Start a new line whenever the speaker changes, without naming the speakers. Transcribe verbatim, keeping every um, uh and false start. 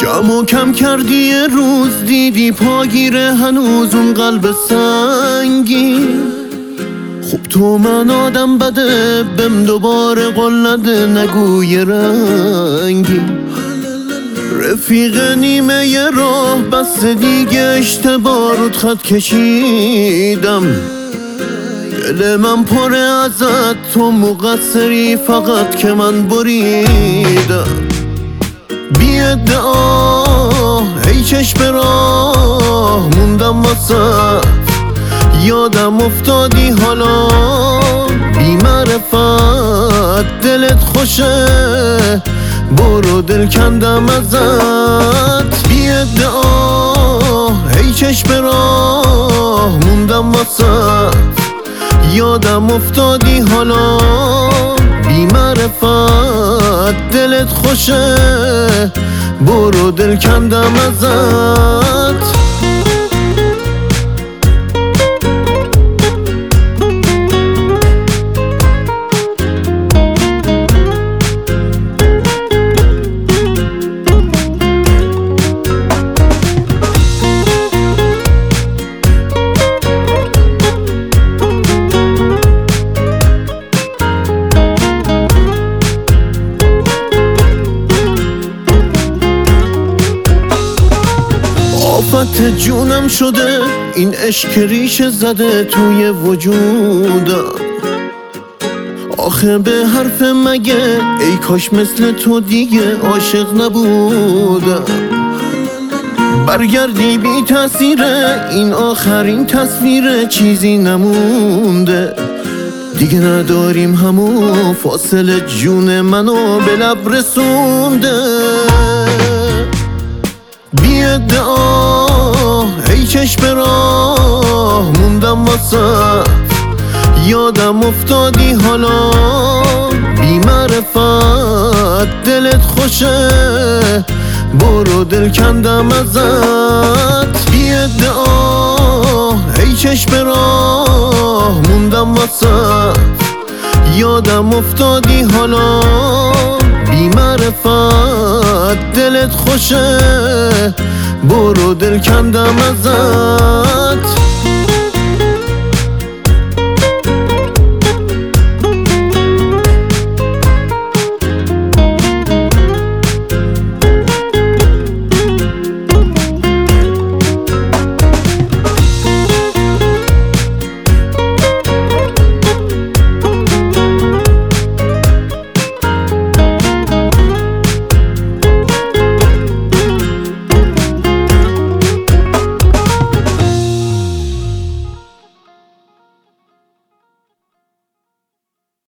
کم و کم کردی یه روز دیدی پاگیره هنوز اون قلب سنگی. خب تو من آدم بده بهم دوباره قول نده نگوی رنگی. رفیق نیمه یه راه بس دیگه اشتباه رود خط کشیدم. دل من پره ازت تو مقصری فقط که من بریدم. بی ادعا ای چشم راه موندم واسه یادم افتادی حالا بی معرفت دلت خوشه برو دل کندم ازت. بی ادعا ای چشم راه موندم واسه یادم افتادی حالا بی معرفت دلت خوشه برو دل کندم ازت. آفت جونم شده این عشق ریشه زده توی وجودم. آخه به حرف مگه ای کاش مثل تو دیگه عاشق نبودم. برگردی بی تأثیره این آخرین تصویره چیزی نمونده دیگه نداریم همون فاصله جون منو به لب رسونده. بی ادعا ای چشم راه موندم واسه یادم افتادی حالا بی معرفت دلت خوشه برو دل کندم ازت. بی ادعا ای چشم راه موندم واسه یادم افتادی حالا بی معرفت دلت خوشه برو دل کندم ازت.